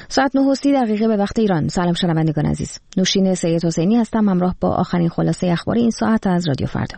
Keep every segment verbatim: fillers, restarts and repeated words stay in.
ساعت نه و سی دقیقه به وقت ایران. سلام شنوندگان عزیز. نوشین سید حسینی هستم همراه با آخرین خلاصه اخباری این ساعت از رادیو فردا.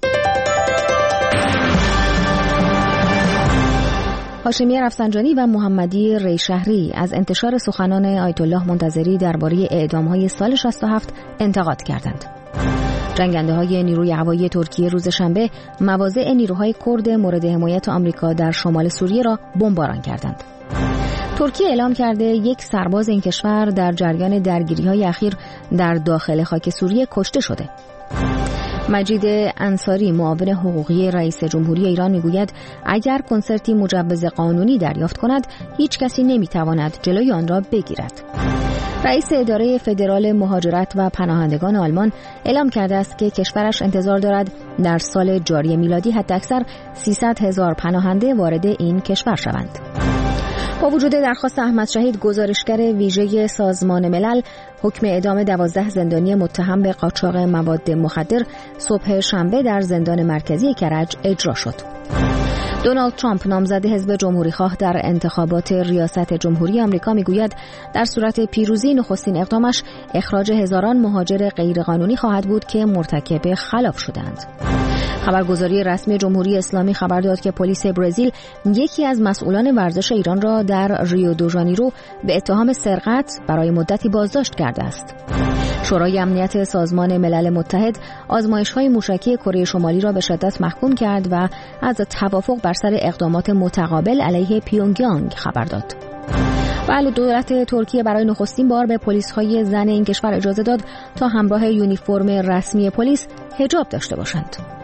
هاشمی رفسنجانی و محمدی ریشهری از انتشار سخنان آیت الله منتظری درباره اعدام‌های سال شصت و هفت انتقاد کردند. جنگنده‌های نیروی هوایی ترکیه روز شنبه مواضع نیروهای کرد مورد حمایت آمریکا در شمال سوریه را بمباران کردند. ترکیه اعلام کرده یک سرباز این کشور در جریان درگیری‌های اخیر در داخل خاک سوریه کشته شده. مجید انصاری معاون حقوقی رئیس جمهوری ایران میگوید اگر کنسرتی مجوز قانونی دریافت کند هیچ کسی نمیتواند جلوی آن را بگیرد. رئیس اداره فدرال مهاجرت و پناهندگان آلمان اعلام کرده است که کشورش انتظار دارد در سال جاری میلادی حداکثر سیصد هزار پناهنده وارد این کشور شوند. با وجود درخواست احمد شهید، گزارشگر ویژه سازمان ملل حکم اعدام دوازده زندانی متهم به قاچاق مواد مخدر صبح شنبه در زندان مرکزی کرج اجرا شد. دونالد ترامپ نامزد حزب جمهوری‌خواه در انتخابات ریاست جمهوری آمریکا میگوید در صورت پیروزی نخستین اقدامش اخراج هزاران مهاجر غیرقانونی خواهد بود که مرتکب خلاف شدند. خبرگزاری رسمی جمهوری اسلامی خبر داد که پلیس برزیل یکی از مسئولان ورزش ایران را در ریو دو ژانیرو به اتهام سرقت برای مدتی بازداشت کرده است. شورای امنیت سازمان ملل متحد آزمایش‌های موشکی کره شمالی را به شدت محکوم کرد و از توافق بر سر اقدامات متقابل علیه پیونگیانگ خبر داد. بله، دولت ترکیه برای نخستین بار به پلیس‌های زن این کشور اجازه داد تا همراه یونیفرم رسمی پلیس حجاب داشته باشند.